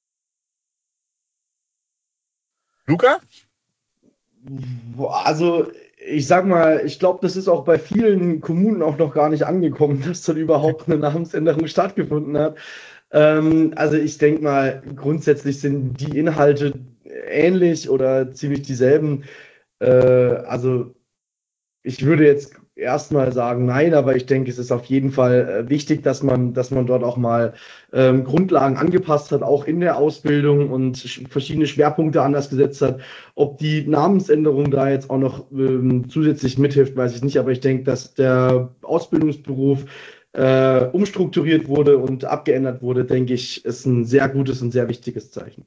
Luca? Boah, also ich sag mal, ich glaube, das ist auch bei vielen Kommunen auch noch gar nicht angekommen, dass dann überhaupt eine Namensänderung stattgefunden hat. Also ich denke mal, grundsätzlich sind die Inhalte ähnlich oder ziemlich dieselben. Also ich würde jetzt erstmal sagen, nein, aber ich denke, es ist auf jeden Fall wichtig, dass man dort auch mal Grundlagen angepasst hat, auch in der Ausbildung und verschiedene Schwerpunkte anders gesetzt hat. Ob die Namensänderung da jetzt auch noch zusätzlich mithilft, weiß ich nicht, aber ich denke, dass der Ausbildungsberuf umstrukturiert wurde und abgeändert wurde, denke ich, ist ein sehr gutes und sehr wichtiges Zeichen.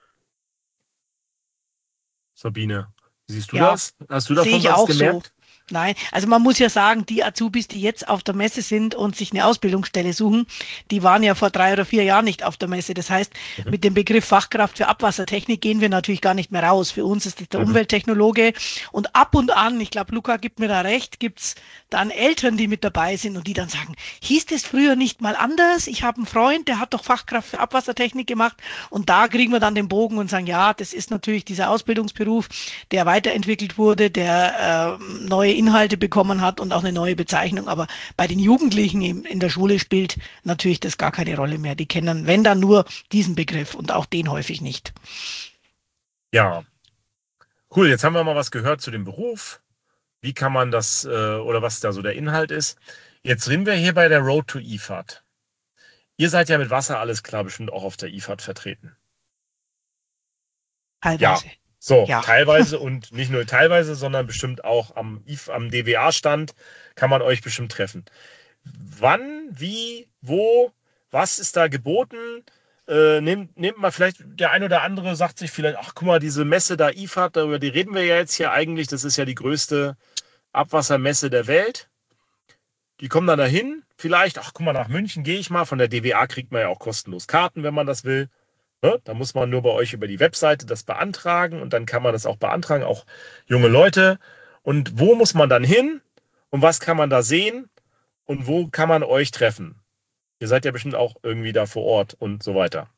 Sabine, wie siehst du Ja, das? Hast du sehe davon ich was auch so. gemerkt? Nein, also man muss ja sagen, die Azubis, die jetzt auf der Messe sind und sich eine Ausbildungsstelle suchen, die waren ja vor 3 oder 4 Jahren nicht auf der Messe. Das heißt, Mhm. mit dem Begriff Fachkraft für Abwassertechnik gehen wir natürlich gar nicht mehr raus. Für uns ist das der Mhm. Umwelttechnologe. Und ab und an, ich glaube, Luca gibt mir da recht, gibt's dann Eltern, die mit dabei sind und die dann sagen, hieß das früher nicht mal anders? Ich habe einen Freund, der hat doch Fachkraft für Abwassertechnik gemacht. Und da kriegen wir dann den Bogen und sagen, ja, das ist natürlich dieser Ausbildungsberuf, der weiterentwickelt wurde, der neue Inhalte bekommen hat und auch eine neue Bezeichnung. Aber bei den Jugendlichen in der Schule spielt natürlich das gar keine Rolle mehr. Die kennen, wenn dann nur diesen Begriff und auch den häufig nicht. Ja, cool. Jetzt haben wir mal was gehört zu dem Beruf. Wie kann man das oder was da so der Inhalt ist. Jetzt sind wir hier bei der Road to IFAD. Ihr seid ja mit Wasser alles klar bestimmt auch auf der IFAD vertreten. Ja, Teilweise. so, Ja. teilweise und nicht nur teilweise, sondern bestimmt auch am DWA-Stand kann man euch bestimmt treffen. Wann, wie, wo, was ist da geboten? Nehmt mal vielleicht, der ein oder andere sagt sich vielleicht, ach guck mal, diese Messe da IFAD, darüber die reden wir ja jetzt hier eigentlich, das ist ja die größte Abwassermesse der Welt. Die kommen dann dahin, vielleicht, ach guck mal, nach München gehe ich mal, von der DWA kriegt man ja auch kostenlos Karten, wenn man das will. Ne? Da muss man nur bei euch über die Webseite das beantragen und dann kann man das auch beantragen, auch junge Leute. Und wo muss man dann hin und was kann man da sehen und wo kann man euch treffen? Ihr seid ja bestimmt auch irgendwie da vor Ort und so weiter.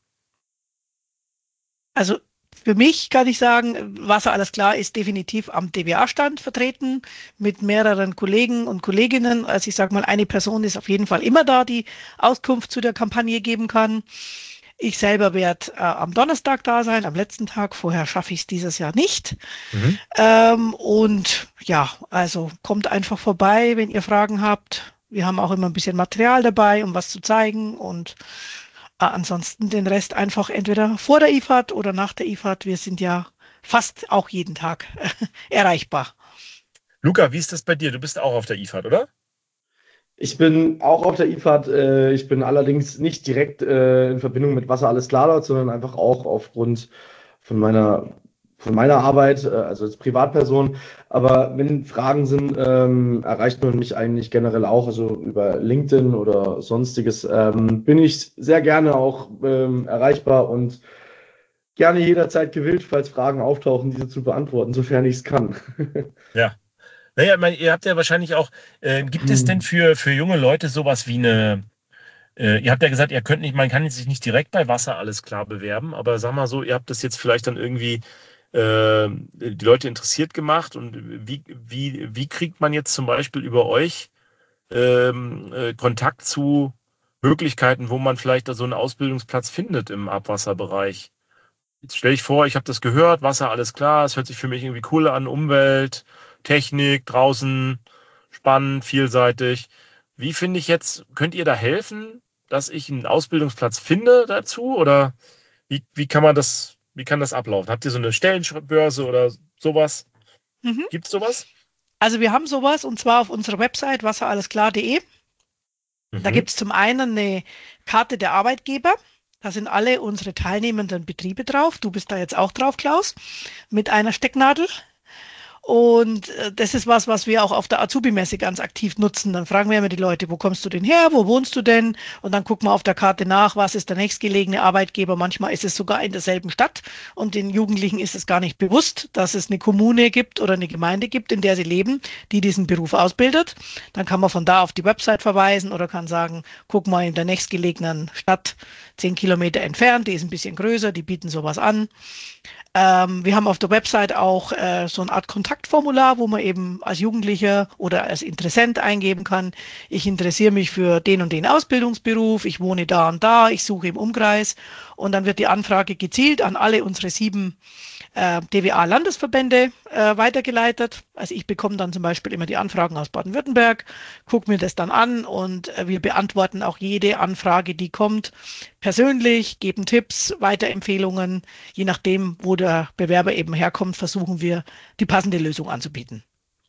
Also für mich kann ich sagen, Wasser alles klar ist definitiv am DBA-Stand vertreten mit mehreren Kollegen und Kolleginnen. Also ich sage mal, eine Person ist auf jeden Fall immer da, die Auskunft zu der Kampagne geben kann. Ich selber werde am Donnerstag da sein, am letzten Tag. Vorher schaffe ich es dieses Jahr nicht. Mhm. Und ja, also kommt einfach vorbei, wenn ihr Fragen habt. Wir haben auch immer ein bisschen Material dabei, um was zu zeigen. Und ansonsten den Rest einfach entweder vor der IFAD oder nach der IFAD. Wir sind ja fast auch jeden Tag erreichbar. Luca, wie ist das bei dir? Du bist auch auf der IFAD, oder? Ich bin auch auf der IFAD. Ich bin allerdings nicht direkt in Verbindung mit Wasser alles klar dort, sondern einfach auch aufgrund von meiner Arbeit, also als Privatperson. Aber wenn Fragen sind, erreicht man mich eigentlich generell auch, also über LinkedIn oder sonstiges, bin ich sehr gerne auch erreichbar und gerne jederzeit gewillt, falls Fragen auftauchen, diese zu beantworten, sofern ich es kann. Ja. Naja, ich meine, ihr habt ja wahrscheinlich auch, gibt es denn für junge Leute sowas wie ihr habt ja gesagt, ihr könnt nicht, man kann sich nicht direkt bei Wasser alles klar bewerben, aber sag mal so, ihr habt das jetzt vielleicht dann irgendwie die Leute interessiert gemacht und wie kriegt man jetzt zum Beispiel über euch Kontakt zu Möglichkeiten, wo man vielleicht da so einen Ausbildungsplatz findet im Abwasserbereich? Jetzt stell dich vor, ich habe das gehört, Wasser, alles klar, es hört sich für mich irgendwie cool an, Umwelt, Technik, draußen, spannend, vielseitig. Wie finde ich jetzt, könnt ihr da helfen, dass ich einen Ausbildungsplatz finde dazu? Oder wie kann das ablaufen? Habt ihr so eine Stellenbörse oder sowas? Mhm. Gibt es sowas? Also wir haben sowas und zwar auf unserer Website wasserallesklar.de. Da Mhm. gibt es zum einen eine Karte der Arbeitgeber. Da sind alle unsere teilnehmenden Betriebe drauf. Du bist da jetzt auch drauf, Klaus, mit einer Stecknadel. Und das ist was, was wir auch auf der Azubi-Messe ganz aktiv nutzen. Dann fragen wir immer die Leute, wo kommst du denn her? Wo wohnst du denn? Und dann gucken wir auf der Karte nach, was ist der nächstgelegene Arbeitgeber. Manchmal ist es sogar in derselben Stadt und den Jugendlichen ist es gar nicht bewusst, dass es eine Kommune gibt oder eine Gemeinde gibt, in der sie leben, die diesen Beruf ausbildet. Dann kann man von da auf die Website verweisen oder kann sagen, guck mal in der nächstgelegenen Stadt 10 Kilometer entfernt, die ist ein bisschen größer, die bieten sowas an. Wir haben auf der Website auch so eine Art Kontaktformular, wo man eben als Jugendlicher oder als Interessent eingeben kann, ich interessiere mich für den und den Ausbildungsberuf, ich wohne da und da, ich suche im Umkreis und dann wird die Anfrage gezielt an alle unsere 7 DWA-Landesverbände weitergeleitet. Also ich bekomme dann zum Beispiel immer die Anfragen aus Baden-Württemberg, gucke mir das dann an und wir beantworten auch jede Anfrage, die kommt, persönlich, geben Tipps, Weiterempfehlungen. Je nachdem, wo der Bewerber eben herkommt, versuchen wir, die passende Lösung anzubieten.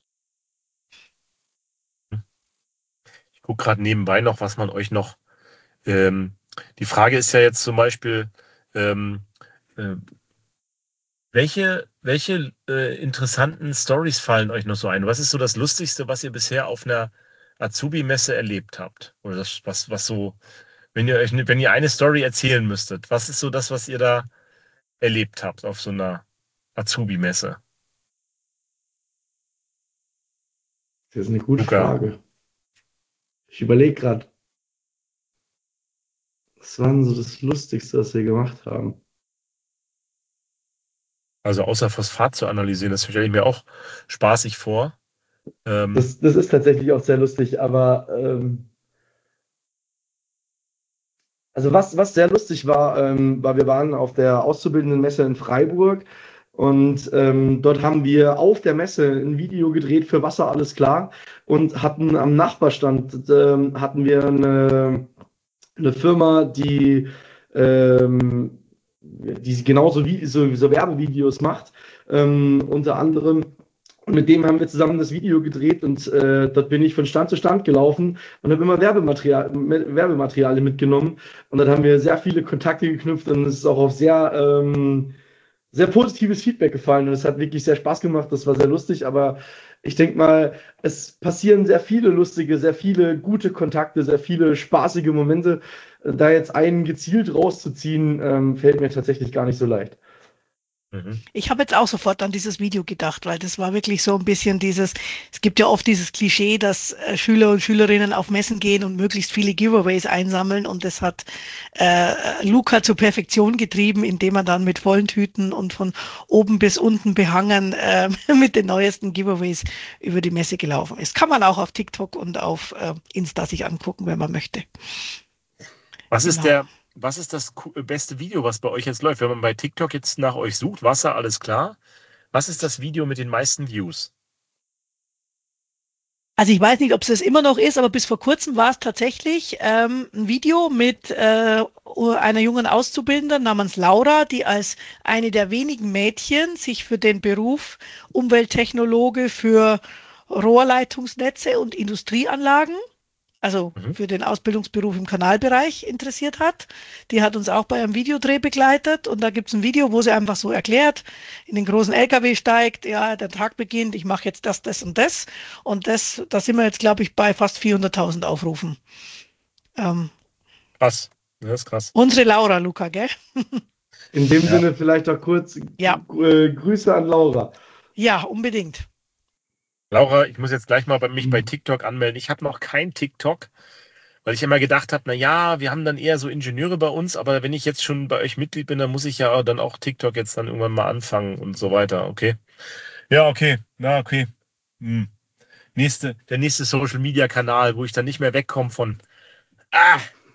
Ich gucke gerade nebenbei noch, was man euch noch. Ähm, Die Frage ist ja jetzt zum Beispiel, ähm, äh, welche interessanten Stories fallen euch noch so ein? Was ist so das Lustigste, was ihr bisher auf einer Azubi-Messe erlebt habt? Oder das, was so, wenn ihr eine Story erzählen müsstet, was ist so das, was ihr da erlebt habt auf so einer Azubi-Messe? Das ist eine gute Luca, Frage. Ich überlege gerade, was war denn so das Lustigste, was wir gemacht haben? also außer Phosphat zu analysieren, das stelle ich mir auch spaßig vor. Ähm, Das ist tatsächlich auch sehr lustig, aber also was sehr lustig war, war, wir waren auf der Auszubildendenmesse in Freiburg und dort haben wir auf der Messe ein Video gedreht für Wasser, alles klar und hatten am Nachbarstand hatten wir eine Firma, die genauso wie so Werbevideos macht, unter anderem. Und mit dem haben wir zusammen das Video gedreht und dort bin ich von Stand zu Stand gelaufen und habe immer Werbematerialien mitgenommen. Und dann haben wir sehr viele Kontakte geknüpft und es ist auch auf sehr sehr positives Feedback gefallen und es hat wirklich sehr Spaß gemacht. Das war sehr lustig, aber ich denke mal, es passieren sehr viele lustige, sehr viele gute Kontakte, sehr viele spaßige Momente. Da jetzt einen gezielt rauszuziehen, fällt mir tatsächlich gar nicht so leicht. Mhm. Ich habe jetzt auch sofort an dieses Video gedacht, weil das war wirklich so ein bisschen es gibt ja oft dieses Klischee, dass Schüler und Schülerinnen auf Messen gehen und möglichst viele Giveaways einsammeln und das hat Luca zur Perfektion getrieben, indem er dann mit vollen Tüten und von oben bis unten behangen mit den neuesten Giveaways über die Messe gelaufen ist. Kann man auch auf TikTok und auf Insta sich angucken, wenn man möchte. Was ist Genau. was ist das beste Video, was bei euch jetzt läuft? Wenn man bei TikTok jetzt nach euch sucht, Wasser, alles klar. Was ist das Video mit den meisten Views? Also ich weiß nicht, ob es das immer noch ist, aber bis vor kurzem war es tatsächlich ein Video mit einer jungen Auszubildenden namens Laura, die als eine der wenigen Mädchen sich für den Beruf Umwelttechnologe für Rohrleitungsnetze und Industrieanlagen, also Mhm. für den Ausbildungsberuf im Kanalbereich interessiert hat. Die hat uns auch bei einem Videodreh begleitet und da gibt es ein Video, wo sie einfach so erklärt, in den großen LKW steigt, ja, der Tag beginnt, ich mache jetzt das und das und da sind wir jetzt, glaube ich, bei fast 400.000 Aufrufen. Ähm, Krass. Das ist krass. unsere Laura, Luca, gell? In dem Ja. Sinne vielleicht auch kurz Ja, Grüße an Laura. ja, unbedingt. Laura, ich muss jetzt gleich mal mich bei TikTok anmelden. Ich habe noch kein TikTok, weil ich immer gedacht habe, na ja, wir haben dann eher so Ingenieure bei uns, aber wenn ich jetzt schon bei euch Mitglied bin, dann muss ich ja dann auch TikTok jetzt dann irgendwann mal anfangen und so weiter. Okay. Ja, okay. Na, okay. Hm. Der nächste Social Media Kanal, wo ich dann nicht mehr wegkomme von. Ah!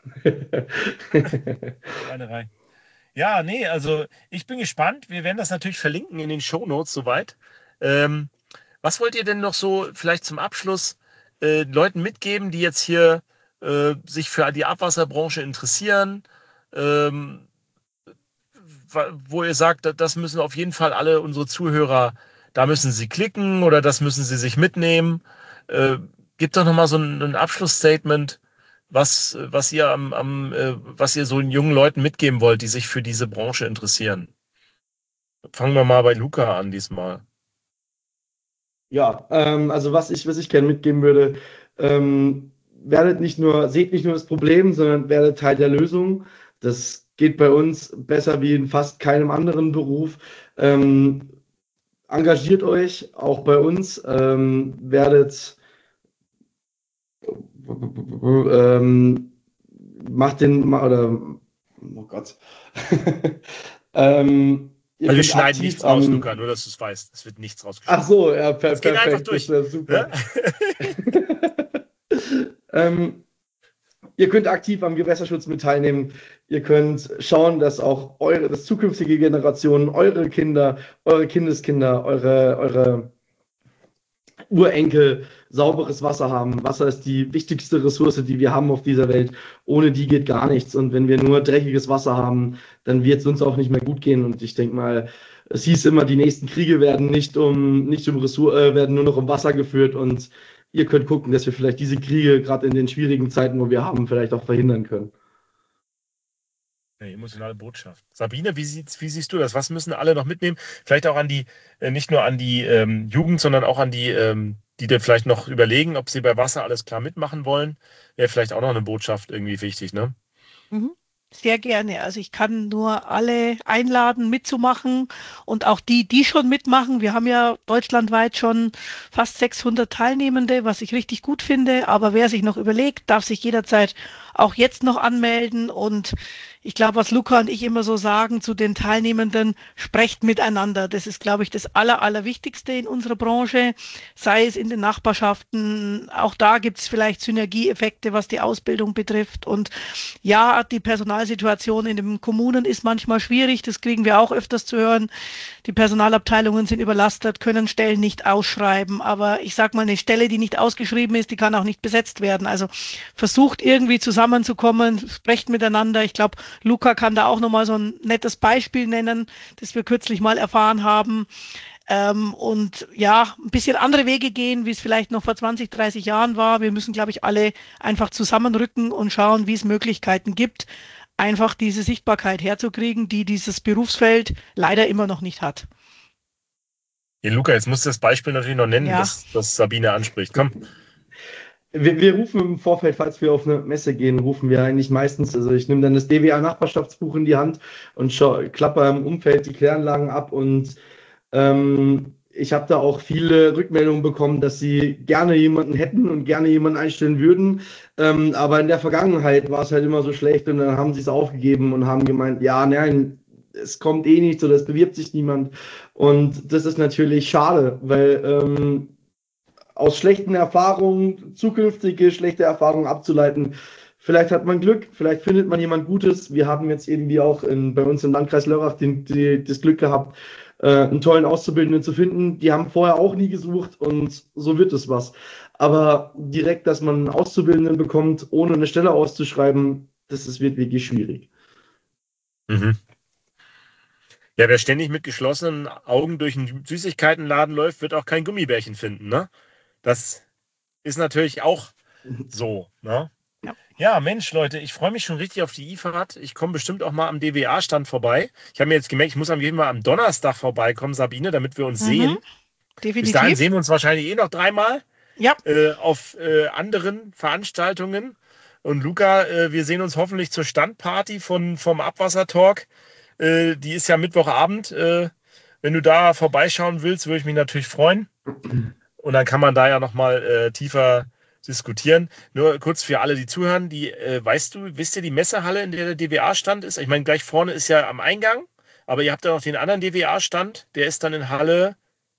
Schweinerei. Ja, nee, also ich bin gespannt. Wir werden das natürlich verlinken in den Shownotes soweit. Ähm, Was wollt ihr denn noch so vielleicht zum Abschluss Leuten mitgeben, die jetzt hier sich für die Abwasserbranche interessieren, ähm, wo ihr sagt, das müssen auf jeden Fall alle unsere Zuhörer, da müssen sie klicken oder das müssen sie sich mitnehmen. Äh, Gebt doch nochmal so ein Abschlussstatement, was ihr so den jungen Leuten mitgeben wollt, die sich für diese Branche interessieren. Fangen wir mal bei Luca an diesmal. Ja, also was ich gerne mitgeben würde, seht nicht nur das Problem, sondern werdet Teil der Lösung. Das geht bei uns besser wie in fast keinem anderen Beruf. Engagiert euch auch bei uns, werdet, macht oder, oh Gott. Ihr Also wir könnt schneiden aktiv nichts raus, am, Luca, nur dass du es weißt. Es wird nichts ach rausgeschnitten. so, ja, Es geht einfach perfekt, das durch. wäre Ne? super. Ähm, Ihr könnt aktiv am Gewässerschutz mit teilnehmen. Ihr könnt schauen, dass auch das zukünftige Generationen, eure Kinder, eure Kindeskinder, eure Urenkel sauberes Wasser haben. Wasser ist die wichtigste Ressource, die wir haben auf dieser Welt. Ohne die geht gar nichts. Und wenn wir nur dreckiges Wasser haben, dann wird es uns auch nicht mehr gut gehen. Und ich denke mal, es hieß immer, die nächsten Kriege werden werden nur noch um Wasser geführt. Und ihr könnt gucken, dass wir vielleicht diese Kriege gerade in den schwierigen Zeiten, wo wir haben, vielleicht auch verhindern können. Eine emotionale Botschaft. Sabine, wie siehst du das? Was müssen alle noch mitnehmen? Vielleicht auch nicht nur an die Jugend, sondern auch an die dir vielleicht noch überlegen, ob sie bei Wasser alles klar mitmachen wollen. Wäre vielleicht auch noch eine Botschaft irgendwie wichtig, ne? Mhm. Sehr gerne. Also ich kann nur alle einladen, mitzumachen und auch die, die schon mitmachen. Wir haben ja deutschlandweit schon fast 600 Teilnehmende, was ich richtig gut finde. Aber wer sich noch überlegt, darf sich jederzeit auch jetzt noch anmelden. Und ich glaube, was Luca und ich immer so sagen zu den Teilnehmenden, sprecht miteinander. Das ist, glaube ich, das Allerwichtigste in unserer Branche, sei es in den Nachbarschaften. Auch da gibt es vielleicht Synergieeffekte, was die Ausbildung betrifft. Und ja, die Personalsituation in den Kommunen ist manchmal schwierig. Das kriegen wir auch öfters zu hören. Die Personalabteilungen sind überlastet, können Stellen nicht ausschreiben. Aber ich sage mal, eine Stelle, die nicht ausgeschrieben ist, die kann auch nicht besetzt werden. Also versucht irgendwie zusammenzukommen, sprecht miteinander. Ich glaube, Luca kann da auch nochmal so ein nettes Beispiel nennen, das wir kürzlich mal erfahren haben. Und ja, ein bisschen andere Wege gehen, wie es vielleicht noch vor 20, 30 Jahren war. Wir müssen, glaube ich, alle einfach zusammenrücken und schauen, wie es Möglichkeiten gibt, einfach diese Sichtbarkeit herzukriegen, die dieses Berufsfeld leider immer noch nicht hat. Ja, Luca, jetzt musst du das Beispiel natürlich noch nennen, Ja. das Sabine anspricht. Komm. Wir rufen im Vorfeld, falls wir auf eine Messe gehen, rufen wir eigentlich meistens, also ich nehme dann das DWA-Nachbarschaftsbuch in die Hand und klapper im Umfeld die Kläranlagen ab und ich habe da auch viele Rückmeldungen bekommen, dass sie gerne jemanden hätten und gerne jemanden einstellen würden, aber in der Vergangenheit war es halt immer so schlecht und dann haben sie es aufgegeben und haben gemeint, ja, nein, es kommt eh nicht so, das bewirbt sich niemand und das ist natürlich schade, weil aus schlechten Erfahrungen zukünftige schlechte Erfahrungen abzuleiten. Vielleicht hat man Glück, vielleicht findet man jemand Gutes. Wir haben jetzt irgendwie auch bei uns im Landkreis Lörrach das Glück gehabt, einen tollen Auszubildenden zu finden. Die haben vorher auch nie gesucht und so wird es was. Aber direkt, dass man einen Auszubildenden bekommt, ohne eine Stelle auszuschreiben, wird wirklich schwierig. Mhm. Ja, wer ständig mit geschlossenen Augen durch einen Süßigkeitenladen läuft, wird auch kein Gummibärchen finden, ne? Das ist natürlich auch so, ne? Ja. Ja, Mensch, Leute, ich freue mich schon richtig auf die IFAD. Ich komme bestimmt auch mal am DWA-Stand vorbei. Ich habe mir jetzt gemerkt, ich muss am jeden Fall am Donnerstag vorbeikommen, Sabine, damit wir uns sehen. Bis dahin Definitiv. sehen wir uns wahrscheinlich eh noch dreimal Ja, auf anderen Veranstaltungen. Und Luca, wir sehen uns hoffentlich zur Standparty vom Abwassertalk. Die ist ja Mittwochabend. Wenn du da vorbeischauen willst, würde ich mich natürlich freuen. Und dann kann man da ja nochmal tiefer diskutieren. Nur kurz für alle, die zuhören, wisst ihr die Messehalle, in der der DWA-Stand ist? Ich meine, gleich vorne ist ja am Eingang, aber ihr habt ja noch den anderen DWA-Stand, der ist dann in Halle.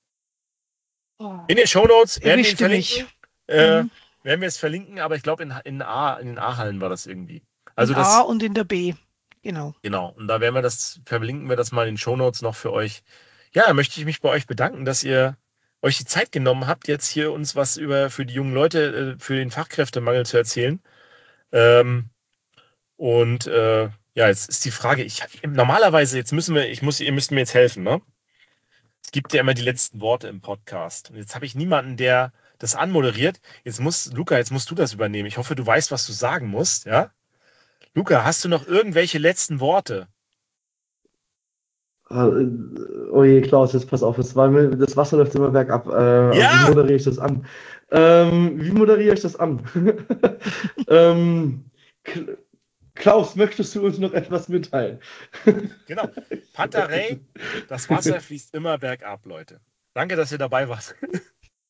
In den Shownotes werden wir ihn erwischte mich. verlinken. Werden wir es verlinken, aber ich glaube in den A-Hallen war das irgendwie. Also In A und in der B. Genau. Genau. Und da verlinken wir das mal in den Shownotes noch für euch. Ja, da möchte ich mich bei euch bedanken, dass ihr euch die Zeit genommen habt, jetzt hier uns was für die jungen Leute, für den Fachkräftemangel zu erzählen. Ja, jetzt ist die Frage, normalerweise, ihr müsst mir jetzt helfen, ne? Es gibt ja immer die letzten Worte im Podcast. Und jetzt habe ich niemanden, der das anmoderiert. Luca, jetzt musst du das übernehmen. Ich hoffe, du weißt, was du sagen musst, ja? Luca, hast du noch irgendwelche letzten Worte? Oh je, Klaus, jetzt pass auf, das Wasser läuft immer bergab. Ja! Wie moderiere ich das an? Klaus, möchtest du uns noch etwas mitteilen? Genau. Pantarei, das Wasser fließt immer bergab, Leute. Danke, dass ihr dabei wart.